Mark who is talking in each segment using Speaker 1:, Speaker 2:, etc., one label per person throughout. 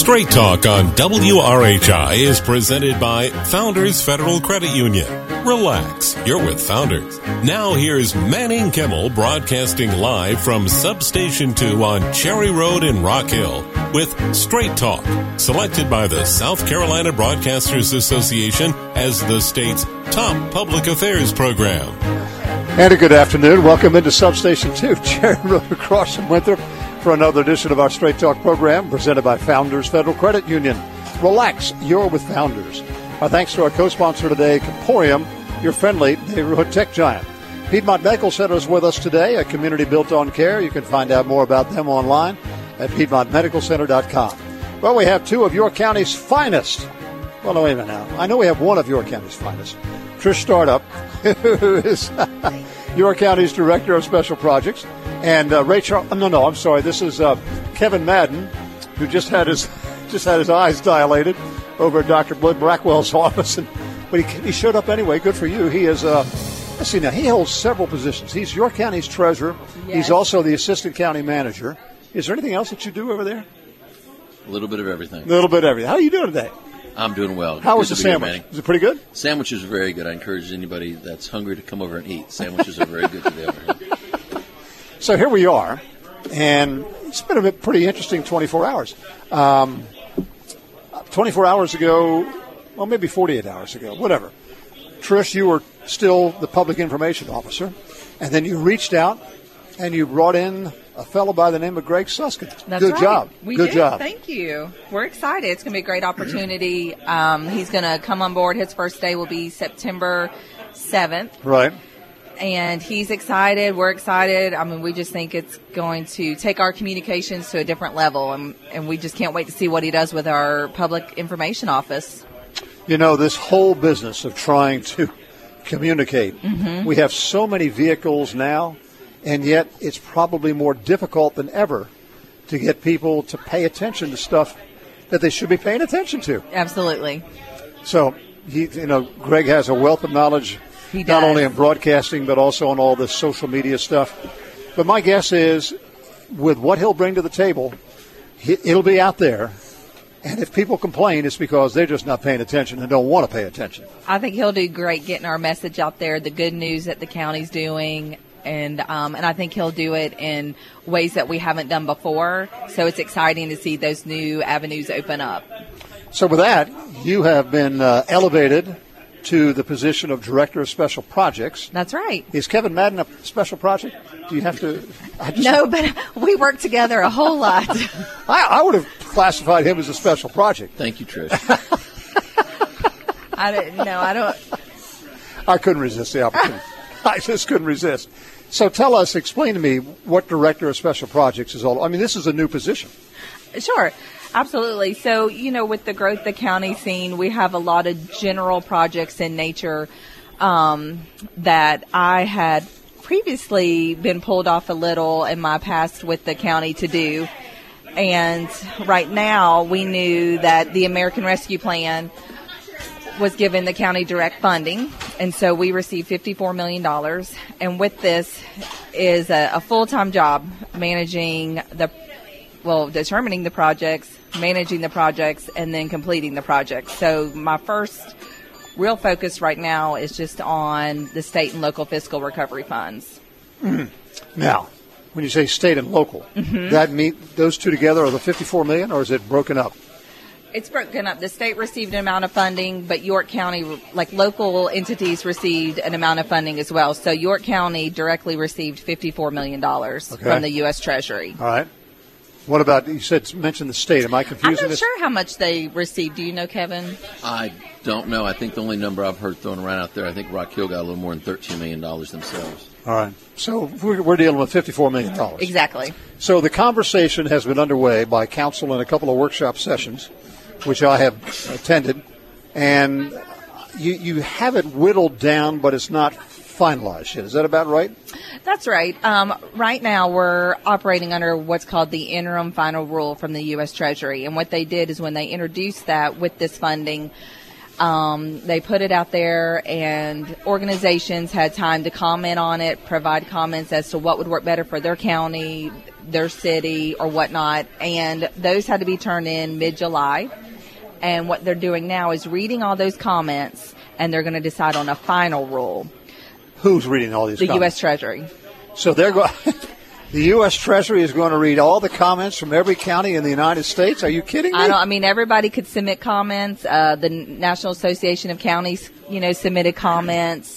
Speaker 1: Straight Talk on WRHI is presented by Founders Federal Credit Union. Relax, you're with Founders. Now here's Manning Kimmel broadcasting live from Substation 2 on Cherry Road in Rock Hill with Straight Talk, selected by the South Carolina Broadcasters Association as the state's top public affairs program.
Speaker 2: And a good afternoon. Welcome into Substation 2, Cherry Road across from Winthrop, for another edition of our Straight Talk program presented by Founders Federal Credit Union. Relax, you're with Founders. Our thanks to our co-sponsor today, Comporium, your friendly neighborhood tech giant. Piedmont Medical Center is with us today, a community built on care. You can find out more about them online at PiedmontMedicalCenter.com. Well, we have two of York County's finest. Well, no, wait a minute now. I know we have one of York County's finest. Trish Startup, who is York County's Director of Special Projects. And Rachel, I'm sorry. This is Kevin Madden, who just had his eyes dilated over at Dr. Blackwell's office, but he showed up anyway. Good for you. He is let's see now. He holds several positions. He's York County's treasurer. Yes. He's also the assistant county manager. Is there anything else that you do over there?
Speaker 3: A little bit of everything.
Speaker 2: How are you doing today?
Speaker 3: I'm doing well.
Speaker 2: How was the sandwich? Is it pretty good?
Speaker 3: Sandwiches are very good. I encourage anybody that's hungry to come over and eat. Sandwiches are very good today over here.
Speaker 2: So here we are, and it's been a pretty interesting 24 hours. 24 hours ago, well, maybe 48 hours ago, whatever. Trish, you were still the public information officer, and then you reached out and you brought in a fellow by the name of Greg Susskind.
Speaker 4: That's
Speaker 2: Good
Speaker 4: right.
Speaker 2: job.
Speaker 4: Good
Speaker 2: job.
Speaker 4: Thank you. We're excited. It's going to be a great opportunity. He's going to come on board. His first day will be September 7th.
Speaker 2: Right.
Speaker 4: And he's excited. We're excited. I mean, we just think it's going to take our communications to a different level, and we just can't wait to see what he does with our public information office.
Speaker 2: You know, this whole business of trying to communicate, we have so many vehicles now, and yet it's probably more difficult than ever to get people to pay attention to stuff that they should be paying attention to.
Speaker 4: Absolutely.
Speaker 2: So, Greg has a wealth of knowledge, not only in broadcasting, but also on all this social media stuff. But my guess is, with what he'll bring to the table, it'll be out there. And if people complain, it's because they're just not paying attention and don't want to pay attention.
Speaker 4: I think he'll do great getting our message out there, the good news that the county's doing. And I think he'll do it in ways that we haven't done before. So it's exciting to see those new avenues open up.
Speaker 2: So with that, you have been elevated to the position of Director of Special Projects.
Speaker 4: That's right.
Speaker 2: Is Kevin Madden a special project? Do you have to?
Speaker 4: No, but we work together a whole lot.
Speaker 2: I would have classified him as a special project.
Speaker 3: Thank you, Trish.
Speaker 4: I don't.
Speaker 2: I couldn't resist the opportunity. I just couldn't resist. So explain to me what Director of Special Projects is all. I mean, this is a new position.
Speaker 4: Sure. Absolutely. So, with the growth the county's seen, we have a lot of general projects in nature that I had previously been pulled off a little in my past with the county to do. And right now, we knew that the American Rescue Plan was given the county direct funding, and so we received $54 million. And with this is a full-time job managing determining the projects, managing the projects, and then completing the projects. So my first real focus right now is just on the state and local fiscal recovery funds.
Speaker 2: Now, when you say state and local, that those two together are the $54 million, or is it broken up?
Speaker 4: It's broken up. The state received an amount of funding, but York County, local entities, received an amount of funding as well. So York County directly received $54 million from the U.S. Treasury.
Speaker 2: All right. What about, mentioned the state. Am I confusing this?
Speaker 4: I'm not sure how much they received. Do you know, Kevin?
Speaker 3: I don't know. I think the only number I've heard thrown around out there, I think Rock Hill got a little more than $13 million themselves.
Speaker 2: All right. So we're dealing with $54 million.
Speaker 4: Exactly.
Speaker 2: So the conversation has been underway by council in a couple of workshop sessions, which I have attended, and you have it whittled down, but it's not finalized yet. Is that about right?
Speaker 4: That's right. Right now we're operating under what's called the interim final rule from the U.S. Treasury. And what they did is when they introduced that with this funding, they put it out there and organizations had time to comment on it, provide comments as to what would work better for their county, their city or whatnot, and those had to be turned in mid-July. And what they're doing now is reading all those comments, and they're going to decide on a final rule.
Speaker 2: Who's reading all these comments?
Speaker 4: The U.S. Treasury.
Speaker 2: So they're going. The U.S. Treasury is going to read all the comments from every county in the United States? Are you kidding me?
Speaker 4: I mean, everybody could submit comments. The National Association of Counties, submitted comments.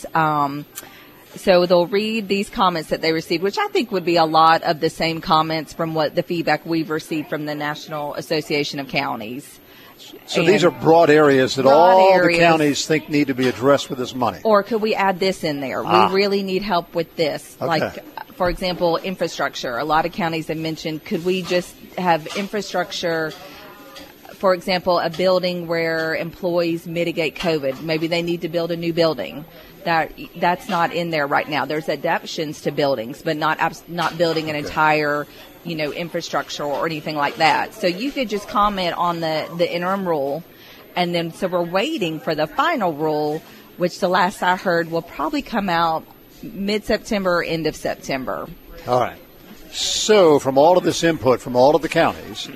Speaker 4: So they'll read these comments that they received, which I think would be a lot of the same comments from what the feedback we've received from the National Association of Counties.
Speaker 2: So these are broad areas that the counties think need to be addressed with this money.
Speaker 4: Or could we add this in there? We really need help with this.
Speaker 2: Okay.
Speaker 4: Like, for example, infrastructure. A lot of counties have mentioned, could we just have infrastructure, for example, a building where employees mitigate COVID? Maybe they need to build a new building. That's not in there right now. There's adaptations to buildings, but not building an entire infrastructure or anything like that. So you could just comment on the interim rule, and then so we're waiting for the final rule, which the last I heard will probably come out mid-September or end of September.
Speaker 2: All right. So from all of this input from all of the counties,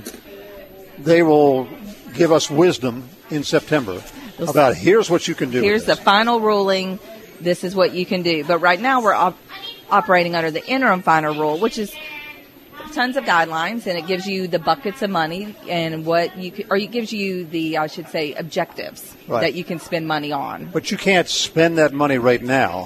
Speaker 2: they will give us wisdom in September about here's what you can do.
Speaker 4: Here's the final ruling. This is what you can do. But right now we're operating under the interim final rule, which is tons of guidelines, and it gives you the buckets of money and it gives you the, I should say, objectives that you can spend money on.
Speaker 2: But you can't spend that money right now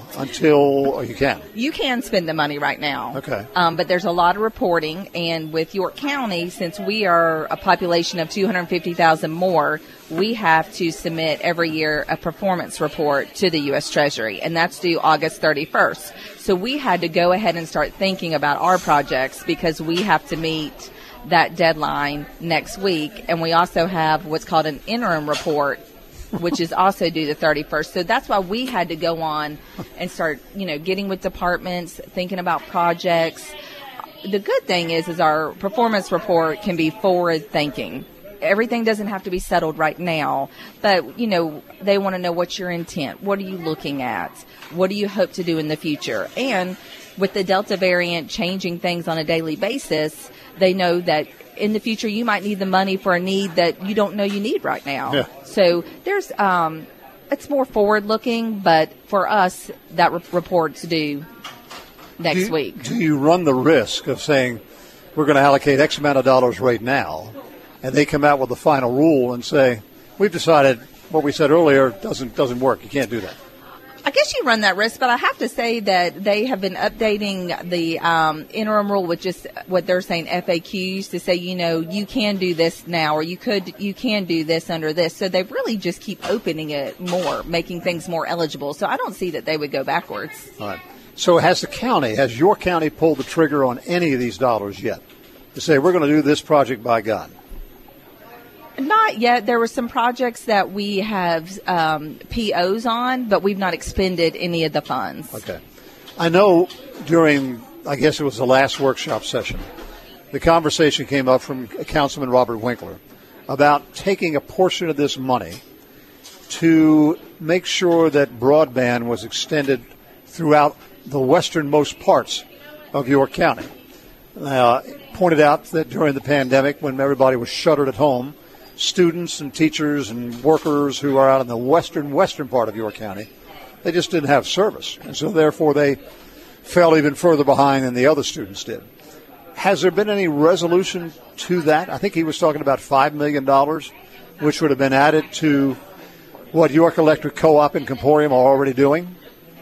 Speaker 2: or you can.
Speaker 4: You can spend the money right now.
Speaker 2: Okay.
Speaker 4: But there's a lot of reporting, and with York County, since we are a population of 250,000 more, we have to submit every year a performance report to the U.S. Treasury, and that's due August 31st. So we had to go ahead and start thinking about our projects because we have to meet that deadline next week. And we also have what's called an interim report, which is also due the 31st. So that's why we had to go on and start, getting with departments, thinking about projects. The good thing is our performance report can be forward thinking. Everything doesn't have to be settled right now, but, they want to know what's your intent. What are you looking at? What do you hope to do in the future? And with the Delta variant changing things on a daily basis, they know that in the future you might need the money for a need that you don't know you need right now.
Speaker 2: Yeah.
Speaker 4: So there's, it's more forward looking, but for us, that report's due next week.
Speaker 2: Do you run the risk of saying we're going to allocate X amount of dollars right now, and they come out with the final rule and say, we've decided what we said earlier doesn't work. You can't do that.
Speaker 4: I guess you run that risk, but I have to say that they have been updating the interim rule with just what they're saying FAQs to say, you can do this now, or you can do this under this. So they really just keep opening it more, making things more eligible. So I don't see that they would go backwards.
Speaker 2: All right. So has your county pulled the trigger on any of these dollars yet to say we're going to do this project by God?
Speaker 4: Not yet. There were some projects that we have POs on, but we've not expended any of the funds.
Speaker 2: Okay. I know during, I guess it was the last workshop session, the conversation came up from Councilman Robert Winkler about taking a portion of this money to make sure that broadband was extended throughout the westernmost parts of York County. Pointed out that during the pandemic, when everybody was shuttered at home, students and teachers and workers who are out in the western part of York County, they just didn't have service. And so therefore they fell even further behind than the other students did. Has there been any resolution to that? I think he was talking about $5 million, which would have been added to what York Electric Co-op and Comporium are already doing.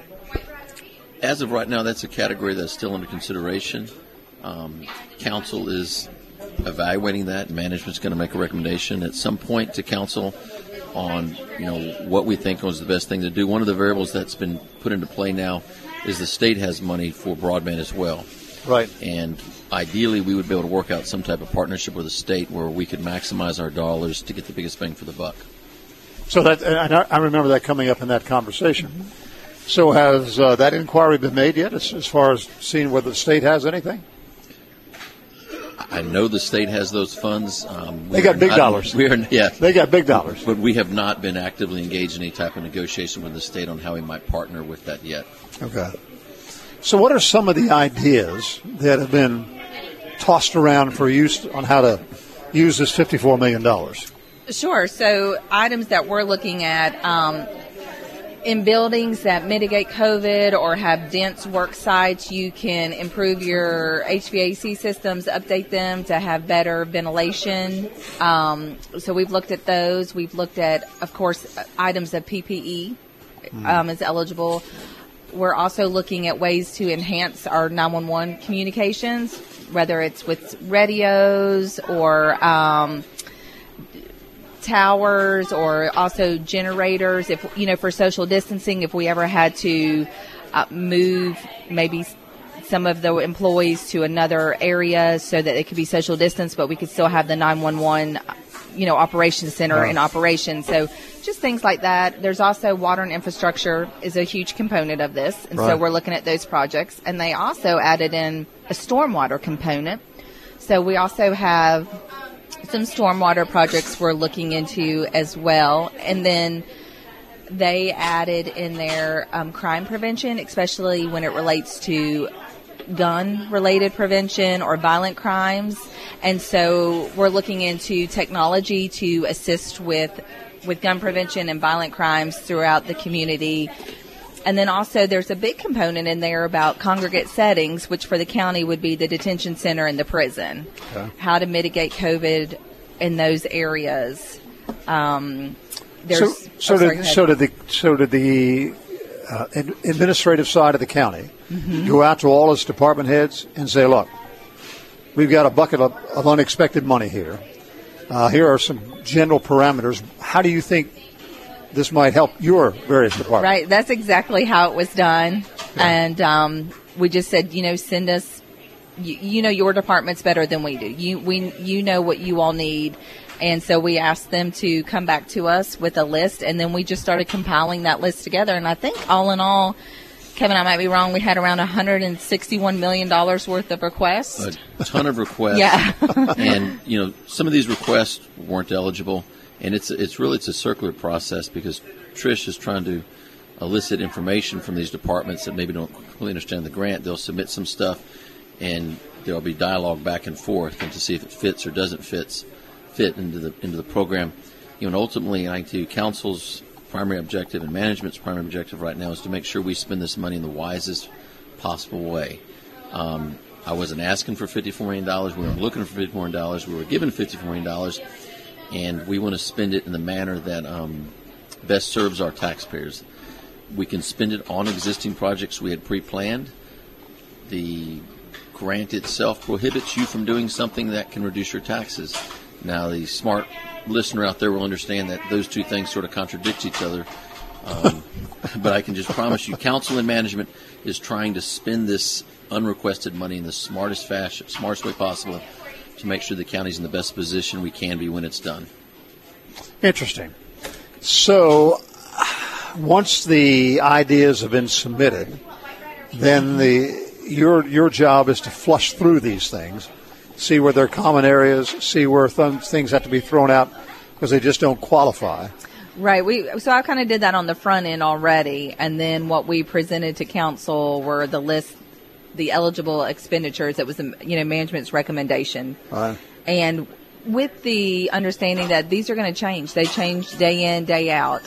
Speaker 3: As of right now, that's a category that's still under consideration. Council is evaluating that. Management's going to make a recommendation at some point to council on, what we think was the best thing to do. One of the variables that's been put into play now is the state has money for broadband as well.
Speaker 2: Right.
Speaker 3: And ideally, we would be able to work out some type of partnership with the state where we could maximize our dollars to get the biggest bang for the buck.
Speaker 2: So I remember that coming up in that conversation. Mm-hmm. So has that inquiry been made yet as far as seeing whether the state has anything?
Speaker 3: I know the state has those funds.
Speaker 2: They got big dollars. They got big dollars.
Speaker 3: But we have not been actively engaged in any type of negotiation with the state on how we might partner with that yet.
Speaker 2: Okay. So what are some of the ideas that have been tossed around for use on how to use this $54 million?
Speaker 4: Sure. So items that we're looking at in buildings that mitigate COVID or have dense work sites, you can improve your HVAC systems, update them to have better ventilation. So we've looked at those. We've looked at, of course, items of PPE is eligible. We're also looking at ways to enhance our 911 communications, whether it's with radios or towers, or also generators. If for social distancing, if we ever had to move maybe some of the employees to another area so that it could be social distance, but we could still have the 911 operations center in operation. So just things like that. There's also water and infrastructure is a huge component of this, and so we're looking at those projects. And they also added in a stormwater component. So we also have some stormwater projects we're looking into as well. And then they added in their crime prevention, especially when it relates to gun-related prevention or violent crimes. And so we're looking into technology to assist with gun prevention and violent crimes throughout the community. And then also there's a big component in there about congregate settings, which for the county would be the detention center and the prison. Okay. How to mitigate COVID in those areas. So did the administrative side of the county go out to all its department heads and say, look, we've got a bucket of unexpected money here. Here are some general parameters. How do you think this might help your various departments? Right. That's exactly how it was done. Yeah. And we just said, send us, your department's better than we do. You know what you all need. And so we asked them to come back to us with a list, and then we just started compiling that list together. And I think all in all, Kevin, I might be wrong, we had around $161 million worth of requests.
Speaker 3: A ton of requests.
Speaker 4: Yeah.
Speaker 3: And, some of these requests weren't eligible. And it's a circular process because Trish is trying to elicit information from these departments that maybe don't completely understand the grant. They'll submit some stuff, and there'll be dialogue back and forth and to see if it fits or doesn't fit into the program. And ultimately, I think council's primary objective and management's primary objective right now is to make sure we spend this money in the wisest possible way. I wasn't asking for $54 million. We weren't looking for $54 million. We were given $54 million. And we want to spend it in the manner that best serves our taxpayers. We can spend it on existing projects we had pre-planned. The grant itself prohibits you from doing something that can reduce your taxes. Now, the smart listener out there will understand that those two things sort of contradict each other. But I can just promise you, council and management is trying to spend this unrequested money in the smartest way possible to make sure the county's in the best position we can be when it's done.
Speaker 2: Interesting. So once the ideas have been submitted, then your job is to flush through these things, see where there are common areas, see where things have to be thrown out because they just don't qualify.
Speaker 4: Right. So I kind of did that on the front end already, and then what we presented to council were the list, the eligible expenditures. That was management's recommendation.
Speaker 2: Right.
Speaker 4: And with the understanding that these are going to change. They change day in, day out.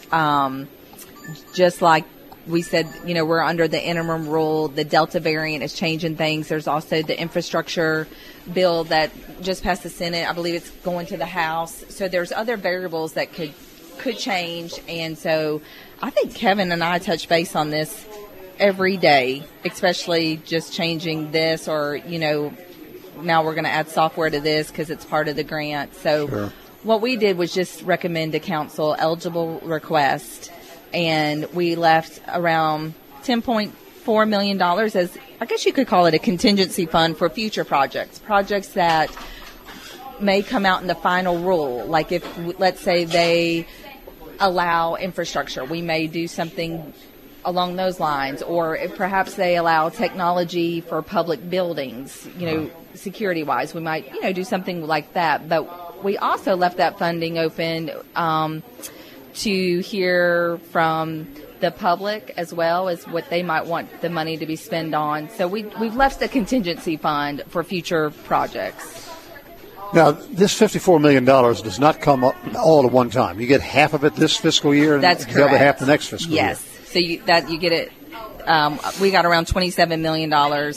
Speaker 4: Just like we said, we're under the interim rule. The Delta variant is changing things. There's also the infrastructure bill that just passed the Senate. I believe it's going to the House. So there's other variables that could change. And so I think Kevin and I touch base on this every day, especially just changing this or, now we're going to add software to this because it's part of the grant. So What we did was just recommend to council eligible request, and we left around $10.4 million as, I guess you could call it a contingency fund for future projects that may come out in the final rule. Like if, let's say they allow infrastructure, we may do something along those lines, or if perhaps they allow technology for public buildings, security-wise, we might, do something like that. But we also left that funding open to hear from the public as well as what they might want the money to be spent on. So we've left a contingency fund for future projects.
Speaker 2: Now, this $54 million does not come up all at one time. You get half of it this fiscal year and
Speaker 4: That's
Speaker 2: the other half the next fiscal year.
Speaker 4: Yes. So you get it. We got around $27 million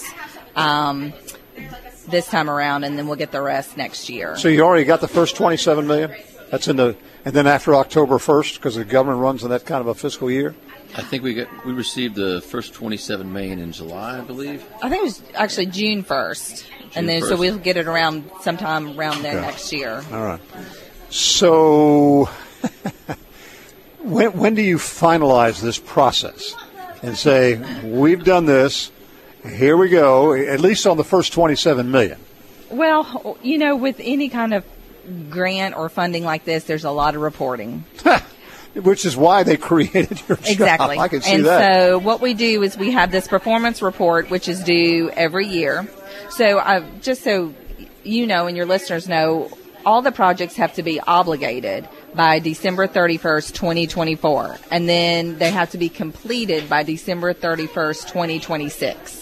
Speaker 4: this time around, and then we'll get the rest next year.
Speaker 2: So you already got the first $27 million? That's and then after October 1st, because the government runs in that kind of a fiscal year?
Speaker 3: I think we received the first $27 million in July, I believe.
Speaker 4: I think it was actually June 1st. And then
Speaker 3: 1st.
Speaker 4: So we'll get it around sometime around there next year.
Speaker 2: All right. So when do you finalize this process and say, we've done this, here we go, at least on the first $27 million?
Speaker 4: Well, with any kind of grant or funding like this, there's a lot of reporting.
Speaker 2: Which is why they created your job.
Speaker 4: Exactly.
Speaker 2: I can see
Speaker 4: and
Speaker 2: that.
Speaker 4: So what we do is we have this performance report, which is due every year. So just so you know and your listeners know, all the projects have to be obligated by December 31st, 2024. And then they have to be completed by December 31st, 2026.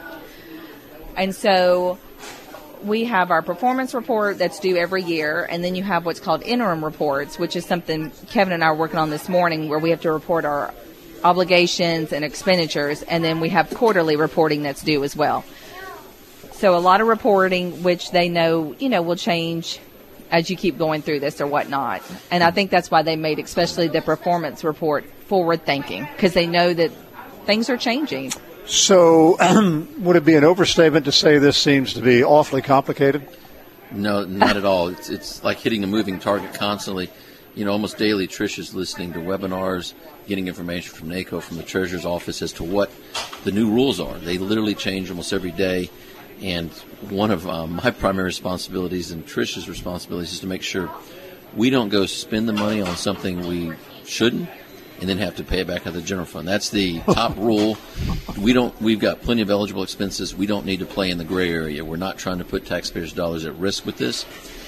Speaker 4: And so we have our performance report that's due every year, and then you have what's called interim reports, which is something Kevin and I are working on this morning, where we have to report our obligations and expenditures, and then we have quarterly reporting that's due as well. So a lot of reporting, which they know, will change as you keep going through this or whatnot. And I think that's why they made especially the performance report forward-thinking, because they know that things are changing.
Speaker 2: So would it be an overstatement to say this seems to be awfully complicated?
Speaker 3: No, not at all. It's like hitting a moving target constantly. Almost daily, Trish is listening to webinars, getting information from NACO, from the Treasurer's Office as to what the new rules are. They literally change almost every day. And one of my primary responsibilities and Trish's responsibilities is to make sure we don't go spend the money on something we shouldn't and then have to pay it back out of the general fund. That's the top rule. We've got plenty of eligible expenses. We don't need to play in the gray area. We're not trying to put taxpayers' dollars at risk with this.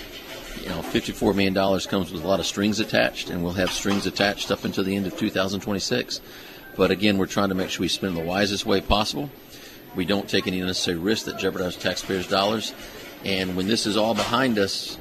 Speaker 3: $54 million comes with a lot of strings attached, and we'll have strings attached up until the end of 2026. But again, we're trying to make sure we spend the wisest way possible. We don't take any unnecessary risks that jeopardize taxpayers' dollars. And when this is all behind us,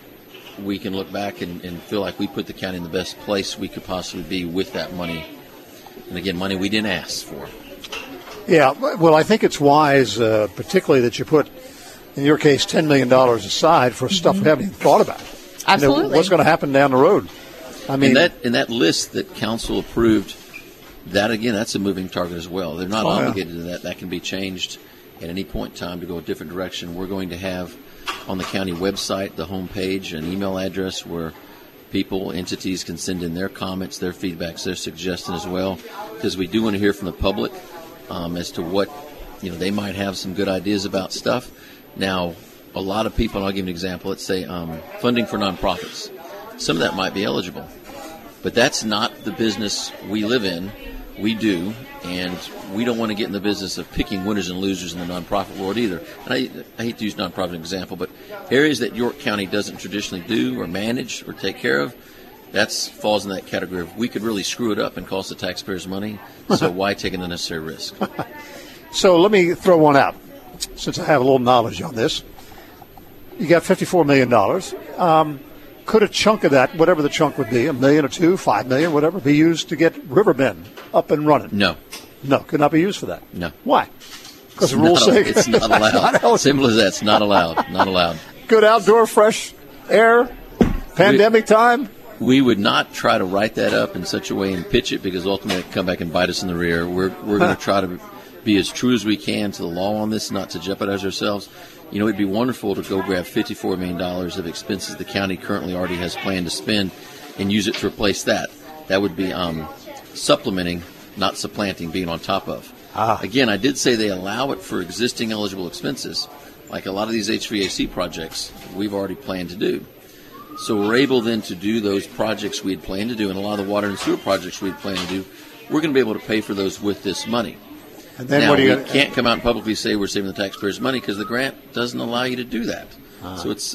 Speaker 3: we can look back and feel like we put the county in the best place we could possibly be with that money. And again, money we didn't ask for.
Speaker 2: Yeah, well, I think it's wise, particularly that you put, in your case, $10 million aside for stuff we haven't even thought about.
Speaker 4: Absolutely.
Speaker 2: What's going to happen down the road? I mean,
Speaker 3: in that list that council approved, that again, that's a moving target as well. They're not obligated to that. That can be changed at any point in time to go a different direction. We're going to have on the county website, the homepage, an email address where people, entities can send in their comments, their feedbacks, their suggestions as well, because we do want to hear from the public as to what, they might have some good ideas about stuff. Now, a lot of people, and I'll give an example, let's say funding for nonprofits. Some of that might be eligible, but that's not the business we live in. We do, and we don't want to get in the business of picking winners and losers in the nonprofit world either. And I hate to use nonprofit as an example, but areas that York County doesn't traditionally do or manage or take care of, that falls in that category of we could really screw it up and cost the taxpayers money, so why take an unnecessary risk?
Speaker 2: So let me throw one out, since I have a little knowledge on this. You got $54 million. Could a chunk of that, whatever the chunk would be, $1 million or $2 million, $5 million, whatever, be used to get Riverbend up and running?
Speaker 3: No.
Speaker 2: No, could not be used for that.
Speaker 3: No.
Speaker 2: Why? Because the rules say
Speaker 3: it's not allowed. Simple as that. It's not allowed. Not allowed.
Speaker 2: Good outdoor fresh air, pandemic time.
Speaker 3: We would not try to write that up in such a way and pitch it, because ultimately it can come back and bite us in the rear. We're going to try to be as true as we can to the law on this, not to jeopardize ourselves. It'd be wonderful to go grab $54 million of expenses the county currently already has planned to spend and use it to replace that. That would be supplementing, not supplanting, being on top of. Again, I did say they allow it for existing eligible expenses. Like a lot of these HVAC projects, we've already planned to do. So we're able then to do those projects we had planned to do, and a lot of the water and sewer projects we had planned to do, we're going to be able to pay for those with this money.
Speaker 2: And then
Speaker 3: now, we can't come out and publicly say we're saving the taxpayers' money because the grant doesn't allow you to do that. So it's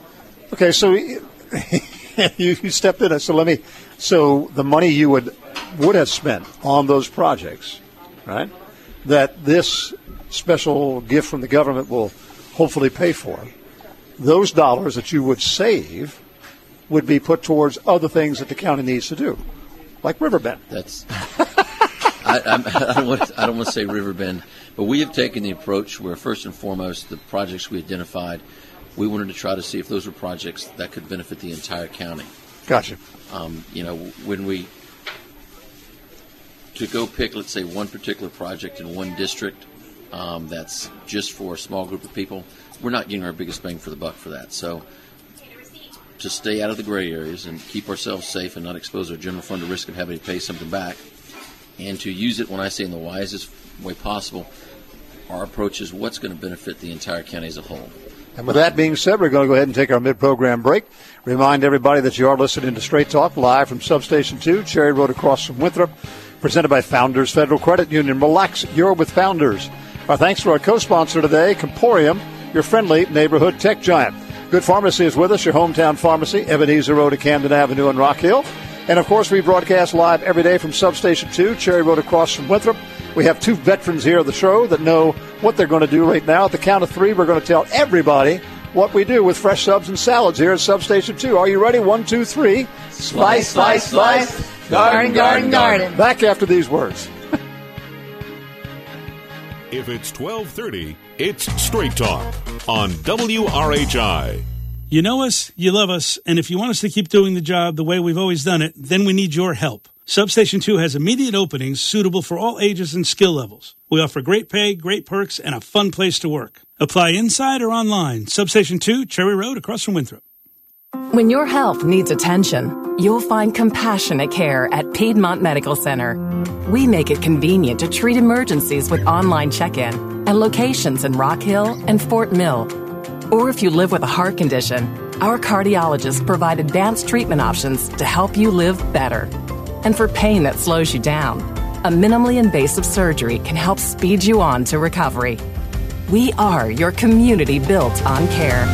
Speaker 2: okay. So you stepped in. So the money you would would have spent on those projects, right, that this special gift from the government will hopefully pay for, those dollars that you would save would be put towards other things that the county needs to do, like Riverbend.
Speaker 3: That's I don't want to say Riverbend, but we have taken the approach where, first and foremost, the projects we identified, we wanted to try to see if those were projects that could benefit the entire county.
Speaker 2: Gotcha.
Speaker 3: When to go pick, let's say, one particular project in one district that's just for a small group of people, we're not getting our biggest bang for the buck for that. So to stay out of the gray areas and keep ourselves safe and not expose our general fund to risk of having to pay something back, and to use it, when I say in the wisest way possible, our approach is what's going to benefit the entire county as a whole.
Speaker 2: And with that being said, we're going to go ahead and take our mid-program break. Remind everybody that you are listening to Straight Talk live from Substation 2, Cherry Road across from Winthrop, presented by Founders Federal Credit Union. Relax, you're with Founders. Our thanks to our co-sponsor today, Comporium, your friendly neighborhood tech giant. Good Pharmacy is with us, your hometown pharmacy, Ebenezer Road at Camden Avenue in Rock Hill. And, of course, we broadcast live every day from Substation 2, Cherry Road across from Winthrop. We have two veterans here of the show that know what they're going to do right now. At the count of three, we're going to tell everybody what we do with fresh subs and salads here at Substation 2. Are you ready? 1, 2, 3.
Speaker 5: Slice, slice, slice. Garden, garden, garden.
Speaker 2: Back after these words.
Speaker 1: If it's 12:30, it's Straight Talk on WRHI.
Speaker 6: You know us, you love us, and if you want us to keep doing the job the way we've always done it, then we need your help. Substation 2 has immediate openings suitable for all ages and skill levels. We offer great pay, great perks, and a fun place to work. Apply inside or online. Substation 2, Cherry Road, across from Winthrop.
Speaker 7: When your health needs attention, you'll find compassionate care at Piedmont Medical Center. We make it convenient to treat emergencies with online check-in and locations in Rock Hill and Fort Mill. Or if you live with a heart condition, our cardiologists provide advanced treatment options to help you live better. And for pain that slows you down, a minimally invasive surgery can help speed you on to recovery. We are your community built on care.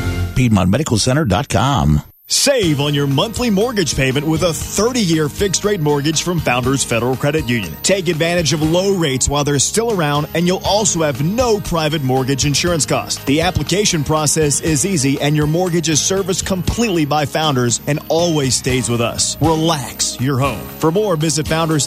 Speaker 8: PiedmontMedicalCenter.com.
Speaker 9: Save on your monthly mortgage payment with a 30-year fixed-rate mortgage from Founders Federal Credit Union. Take advantage of low rates while they're still around, and you'll also have no private mortgage insurance cost. The application process is easy, and your mortgage is serviced completely by Founders and always stays with us. Relax your home. For more, visit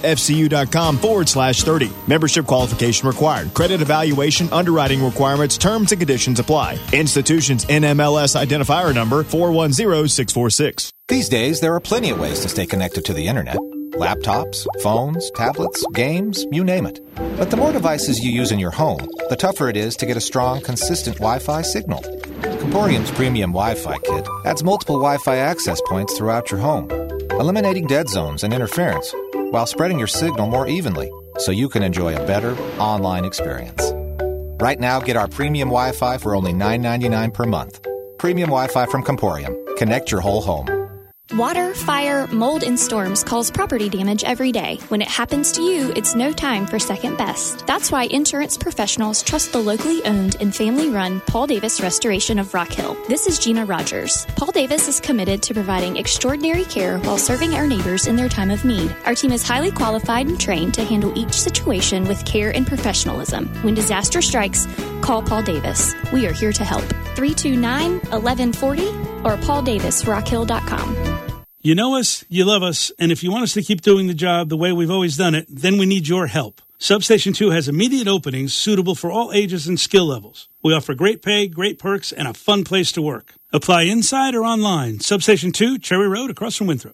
Speaker 9: foundersfcu.com/30. Membership qualification required. Credit evaluation, underwriting requirements, terms and conditions apply. Institutions NMLS identifier number 410646.
Speaker 10: These days, there are plenty of ways to stay connected to the internet. Laptops, phones, tablets, games, you name it. But the more devices you use in your home, the tougher it is to get a strong, consistent Wi-Fi signal. Comporium's premium Wi-Fi kit adds multiple Wi-Fi access points throughout your home, eliminating dead zones and interference, while spreading your signal more evenly, so you can enjoy a better online experience. Right now, get our premium Wi-Fi for only $9.99 per month. Premium Wi-Fi from Comporium. Connect your whole home.
Speaker 11: Water, fire, mold, and storms cause property damage every day. When it happens to you, it's no time for second best. That's why insurance professionals trust the locally owned and family-run Paul Davis Restoration of Rock Hill. This is Gina Rogers. Paul Davis is committed to providing extraordinary care while serving our neighbors in their time of need. Our team is highly qualified and trained to handle each situation with care and professionalism. When disaster strikes, call Paul Davis. We are here to help. 329-1140 or pauldavisrockhill.com.
Speaker 6: You know us, you love us, and if you want us to keep doing the job the way we've always done it, then we need your help. Substation 2 has immediate openings suitable for all ages and skill levels. We offer great pay, great perks, and a fun place to work. Apply inside or online. Substation 2, Cherry Road, across from Winthrop.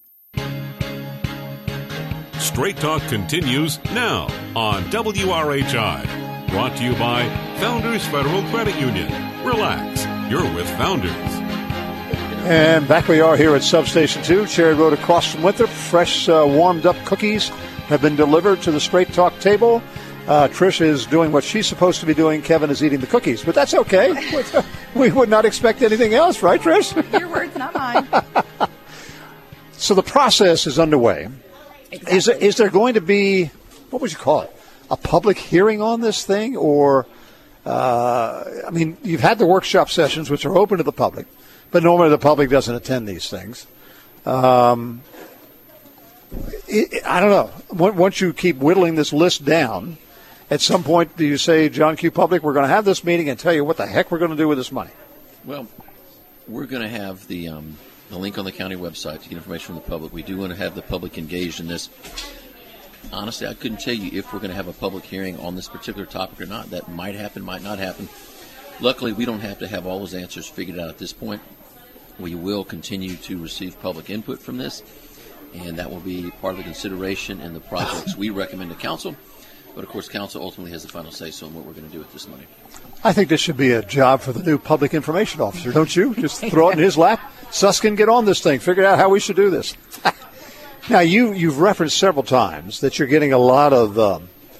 Speaker 1: Straight Talk continues now on WRHI. Brought to you by Founders Federal Credit Union. Relax, you're with Founders.
Speaker 2: And back we are here at Substation 2, Cherry Road across from Winthrop. Fresh, warmed-up cookies have been delivered to the Straight Talk table. Trish is doing what she's supposed to be doing. Kevin is eating the cookies, but that's okay. We would not expect anything else, right, Trish?
Speaker 4: Your words, not mine.
Speaker 2: So the process is underway. Exactly. Is there going to be, what would you call it, a public hearing on this thing? Or, I mean, you've had the workshop sessions, which are open to the public. But normally the public doesn't attend these things. I don't know. Once you keep whittling this list down, at some point do you say, John Q. Public, we're going to have this meeting and tell you what the heck we're going to do with this money?
Speaker 3: Well, we're going to have the link on the county website to get information from the public. We do want to have the public engaged in this. Honestly, I couldn't tell you if we're going to have a public hearing on this particular topic or not. That might happen, might not happen. Luckily, we don't have to have all those answers figured out at this point. We will continue to receive public input from this, and that will be part of the consideration in the projects we recommend to council. But, of course, council ultimately has the final say-so on what we're going to do with this money.
Speaker 2: I think this should be a job for the new public information officer, don't you? Just throw it in his lap. Suskin, get on this thing. Figure out how we should do this. Now, you've referenced several times that you're getting a lot of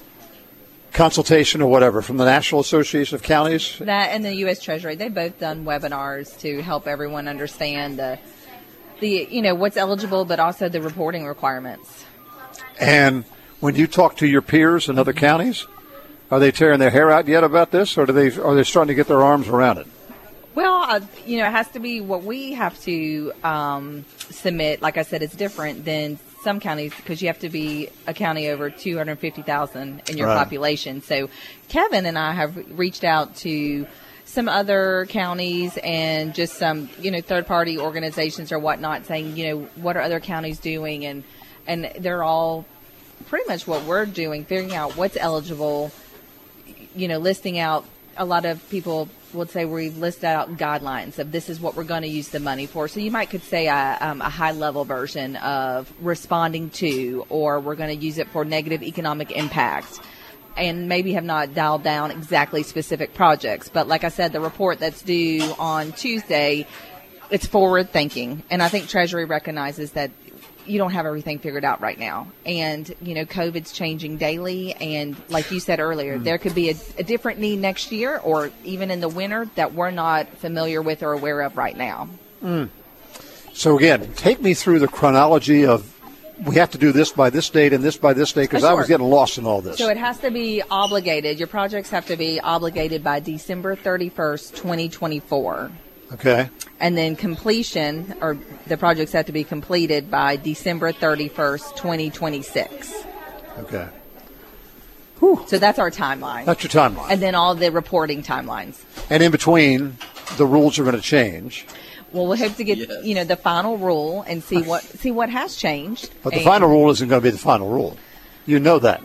Speaker 2: consultation or whatever from the National Association of Counties.
Speaker 4: That and the U.S. Treasury. They've both done webinars to help everyone understand the what's eligible, but also the reporting requirements. And
Speaker 2: when you talk to your peers in other counties, are they tearing their hair out yet about this, or are they starting to get their arms around it?
Speaker 4: Well, it has to be what we have to submit. Like I said, it's different than some counties because you have to be a county over 250,000 in your population. So Kevin and I have reached out to some other counties and just some, third-party organizations or whatnot saying, what are other counties doing? And they're all pretty much what we're doing, figuring out what's eligible, listing out. A lot of people would say we've listed out guidelines of this is what we're going to use the money for. So you could say a high-level version of responding to, or we're going to use it for negative economic impact, and maybe have not dialed down exactly specific projects. But like I said, the report that's due on Tuesday, it's forward-thinking, and I think Treasury recognizes that you don't have everything figured out right now. And, COVID's changing daily. And like you said earlier, there could be a different need next year or even in the winter that we're not familiar with or aware of right now.
Speaker 2: So, again, take me through the chronology of we have to do this by this date and this by this date because I was getting lost in all this.
Speaker 4: So it has to be obligated. Your projects have to be obligated by December 31st, 2024.
Speaker 2: Okay.
Speaker 4: And then completion, or the projects have to be completed by December 31st, 2026.
Speaker 2: Okay.
Speaker 4: Whew. So that's our timeline.
Speaker 2: That's your timeline.
Speaker 4: And then all the reporting timelines.
Speaker 2: And in between, the rules are going to change.
Speaker 4: Well, we'll hope to get, the final rule and see what has changed.
Speaker 2: But the final rule isn't going to be the final rule. You know that.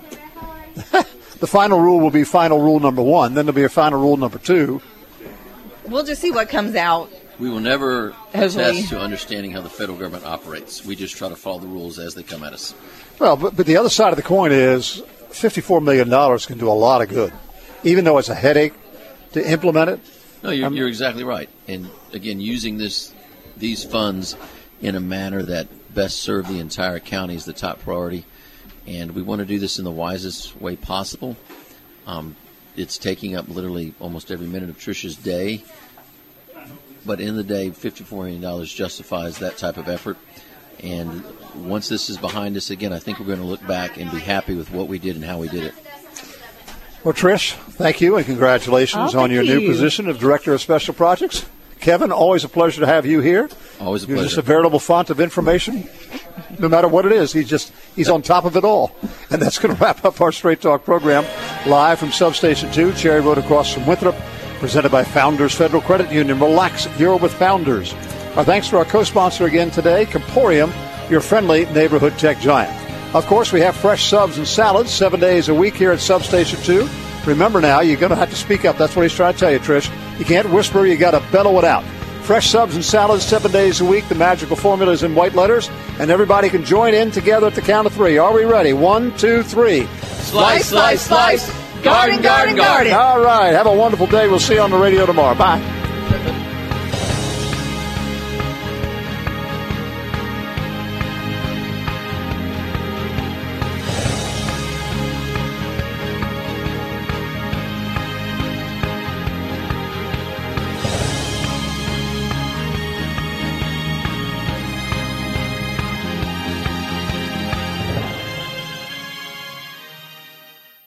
Speaker 2: The final rule will be final rule number 1. Then there'll be a final rule number 2.
Speaker 4: We'll just see what comes out.
Speaker 3: We will never attest to understanding how the federal government operates. We just try to follow the rules as they come at us.
Speaker 2: Well, but the other side of the coin is $54 million can do a lot of good, even though it's a headache to implement it.
Speaker 3: No, you're exactly right. And, again, using these funds in a manner that best serve the entire county is the top priority. And we want to do this in the wisest way possible. It's taking up literally almost every minute of Tricia's day. But in the day, $54 million justifies that type of effort. And once this is behind us, again, I think we're going to look back and be happy with what we did and how we did it.
Speaker 2: Well, Trish, thank you and congratulations on your new position of Director of Special Projects. Kevin, always a pleasure to have you here.
Speaker 3: Always a
Speaker 2: You're
Speaker 3: pleasure.
Speaker 2: just a veritable font of information. No matter what it is, he's on top of it all. And that's going to wrap up our Straight Talk program live from Substation 2, Cherry Road across from Winthrop, presented by Founders Federal Credit Union. Relax, you're with Founders. Our thanks to our co-sponsor again today, Comporium, your friendly neighborhood tech giant. Of course, we have fresh subs and salads 7 days a week here at Substation 2. Remember now, you're going to have to speak up. That's what he's trying to tell you, Trish. You can't whisper. You got to bellow it out. Fresh subs and salads 7 days a week. The magical formula is in white letters. And everybody can join in together at the count of 3. Are we ready? 1, 2, 3.
Speaker 5: Slice, slice, slice. Garden, garden, garden.
Speaker 2: All right. Have a wonderful day. We'll see you on the radio tomorrow. Bye.